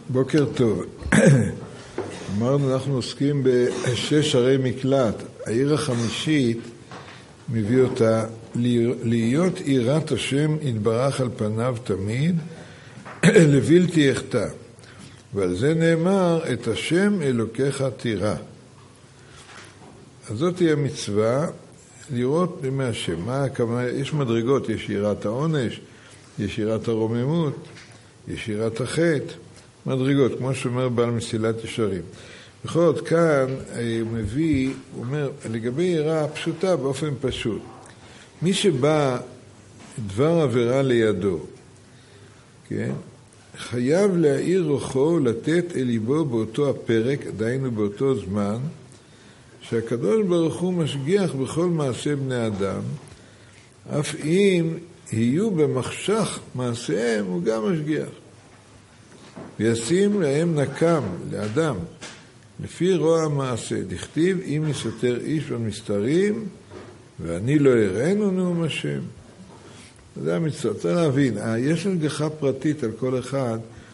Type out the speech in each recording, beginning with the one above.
בוקר טוב. אמרנו, אנחנו עוסקים בשש ערי מקלט. העיר החמישית מביא אותה להיות יראת השם יתברך על פניו תמיד, לבלתי יחטא. ועל זה נאמר, את השם אלוקיך תירא. אז זאת היא המצווה, לראות במי השם. מה הכוונה? יש מדרגות, יש יראת העונש, יש יראת הרוממות, יש יראת החטא. מדרגות, כמו שאומר בעל מסילת ישרים. בכל זאת, כאן הוא מביא, הוא אומר, לגבי יראה פשוטה באופן פשוט. מי שבא דבר עבירה לידו, כן? חייב להעיר רוחו, לתת אל ליבו באותו הפרק, דיינו באותו זמן, שהקדוש ברוך הוא משגיח בכל מעשה בני אדם, אף אם יהיו במחשך מעשיהם, הוא גם משגיח. וישים להם נקם, לאדם, לפי רוע המעשה. דכתיב, אם יסתר איש במסתרים, ואני לא אראנו נאום השם. זה המצווה. צריך להבין, יש השגחה פרטית על כל אחד,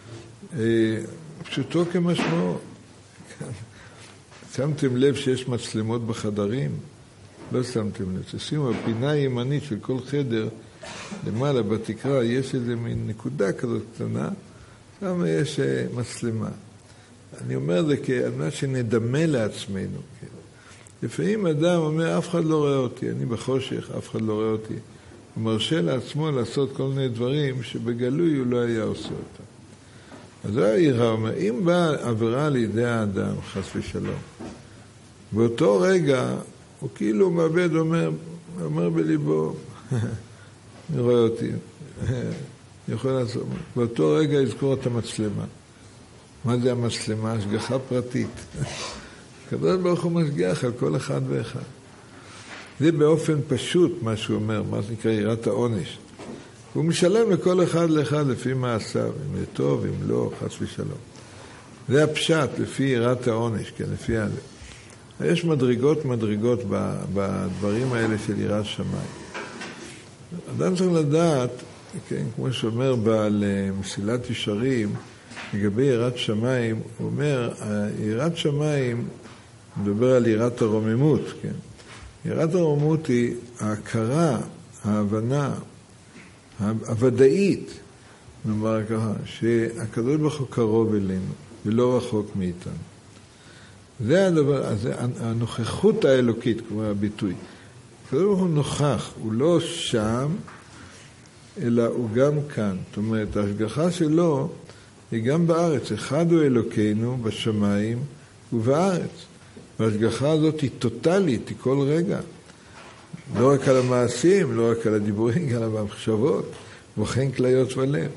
פשוטו כמשמעו. שמתם לב שיש מצלמות בחדרים? לא שמתם לב. תשימו, הפינה הימנית של כל חדר, למעלה בתקרה, יש איזה מין נקודה כזאת קטנה, שם יש מצלמה. אני אומר את זה על מנת שנדמה לעצמנו. כן. לפעמים אדם אומר, אף אחד לא רואה אותי, אני בחושך, אף אחד לא רואה אותי. הוא מרשה לעצמו לעשות כל מיני דברים שבגלוי הוא לא היה עושה אותם. אז זה היראה, אומר, אם באה עבירה לידי האדם, חס ושלום, באותו רגע הוא כאילו מאבד, אומר בליבו, אני רואה אותי, יכול לעשות. באותו רגע יזכור את המצלמה. מה זה המצלמה? השגחה פרטית. הקדוש ברוך הוא משגיח על כל אחד ואחד. זה באופן פשוט מה שהוא אומר, מה שנקרא יראת העונש. הוא משלם לכל אחד לאחד לפי מעשיו, אם זה טוב, אם לא, חס ושלום. זה הפשט לפי יראת העונש, כן, לפי הלב. יש מדרגות בדברים האלה של יראת שמיים. אדם צריך לדעת, כן, כמו שאומר בעל מסילת ישרים, לגבי יראת שמיים, הוא אומר, יראת שמיים, מדבר על יראת הרוממות, כן. יראת הרוממות היא ההכרה, ההבנה, הוודאית, נאמר ככה, שהקדוש ברוך הוא קרוב אלינו, ולא רחוק מאיתנו. זה הדבר, זה הנוכחות האלוקית, כמו הביטוי. הקדוש ברוך הוא נוכח, הוא לא שם, אלא הוא גם כאן. זאת אומרת, ההשגחה שלו היא גם בארץ. אחד הוא אלוקינו בשמיים ובארץ. וההשגחה הזאת היא טוטלית, היא כל רגע. לא רק על המעשים, לא רק על הדיבורים, גם על המחשבות, וכן כליות ולב.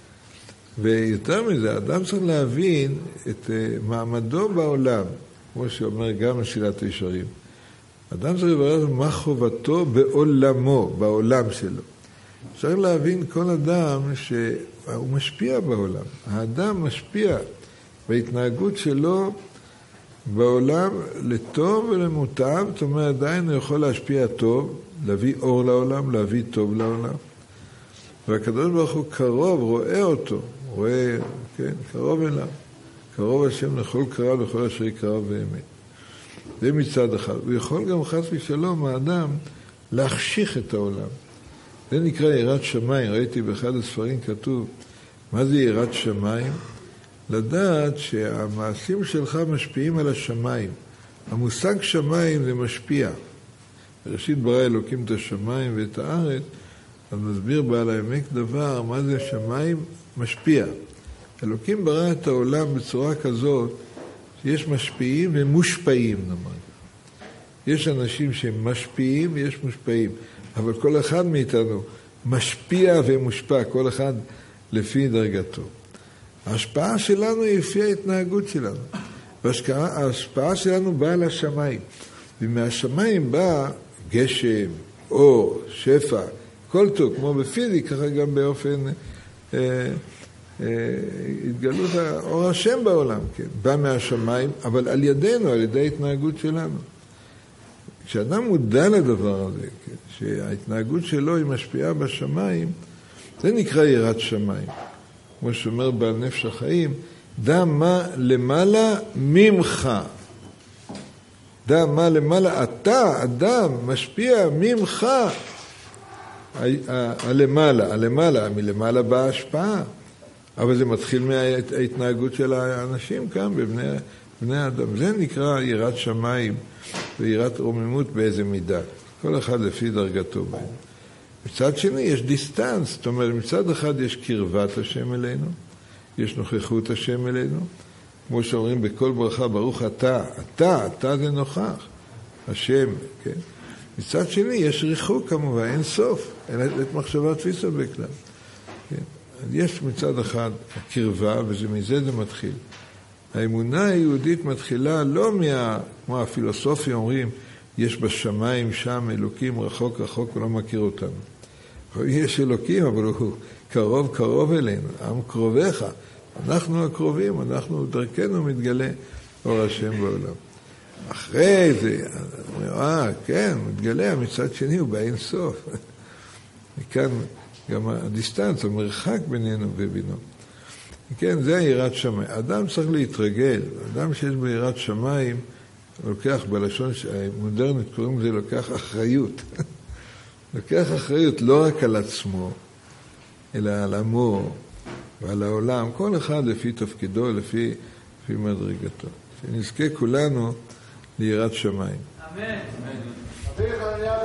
ויותר מזה, האדם צריך להבין את מעמדו בעולם, כמו שאומר גם מסילת ישרים. אדם צריך לברר מה חובתו בעולמו, בעולם שלו. צריך להבין כל אדם שהוא משפיע בעולם. האדם משפיע בהתנהגות שלו בעולם לטוב ולמוטב, זאת אומרת, עדיין הוא יכול להשפיע טוב, להביא אור לעולם, להביא טוב לעולם. והקדוש ברוך הוא קרוב, רואה אותו, רואה, כן, קרוב אליו. קרוב השם לכל קרב וכל אשר יקרא באמת. זה מצד אחד. הוא יכול גם חס ושלום האדם להחשיך את העולם. זה נקרא יראת שמיים. ראיתי באחד הספרים כתוב, מה זה יראת שמיים? לדעת שהמעשים שלך משפיעים על השמיים. המושג שמיים זה משפיע. בראשית ברא אלוקים את השמיים ואת הארץ, אז מסביר בעל העמק דבר, מה זה השמיים? משפיע. אלוקים ברא את העולם בצורה כזאת, שיש משפיעים ומושפעים, נאמר. יש אנשים שהם משפיעים ויש מושפעים, אבל כל אחד מאיתנו משפיע ומושפע, כל אחד לפי דרגתו. ההשפעה שלנו היא לפי ההתנהגות שלנו. וההשפעה שלנו באה לשמיים. ומהשמיים בא גשם, אור, שפע, כל טוב, כמו בפיזיקה, ככה גם באופן התגלות אור השם בעולם, כן. בא מהשמיים, אבל על ידינו, על ידי ההתנהגות שלנו. כשאדם מודע לדבר הזה, כן, שההתנהגות שלו היא משפיעה בשמיים, זה נקרא יראת שמיים. כמו שאומר בעל נפש החיים, דע מה למעלה ממך. דע מה למעלה, אתה, אדם, משפיע ממך. הלמעלה, מלמעלה באה השפעה. אבל זה מתחיל מההתנהגות של האנשים כאן, בבני האדם. זה נקרא יראת שמיים ויראת רוממות באיזה מידה. כל אחד לפי דרגתו בהם. מצד שני יש דיסטנס, זאת אומרת, מצד אחד יש קרבת השם אלינו, יש נוכחות השם אלינו, כמו שאומרים בכל ברכה, ברוך אתה זה נוכח, השם, כן? מצד שני יש ריחוק כמובן, אין סוף, אין את מחשבת תפיסה בכלל. כן? יש מצד אחד הקרבה, ומזה זה מתחיל. האמונה היהודית מתחילה לא כמו הפילוסופיה אומרים, יש בשמיים שם אלוקים רחוק רחוק ולא מכיר אותנו. יש אלוקים, אבל הוא קרוב אלינו, עם קרוביך. אנחנו הקרובים, אנחנו דרכנו מתגלה אור השם בעולם. אחרי זה, כן, מתגלה, מצד שני הוא באין סוף. מכאן גם הדיסטנס, המרחק בינינו ובינו. כן, זה יראת שמיים. אדם צריך להתרגל. אדם שיש בו יראת שמיים, לוקח בלשון המודרנית, קוראים לזה לוקח אחריות. לוקח אחריות לא רק על עצמו, אלא על עמו ועל העולם. כל אחד לפי תפקידו, לפי מדרגתו. שנזכה כולנו ליראת שמיים. אמן.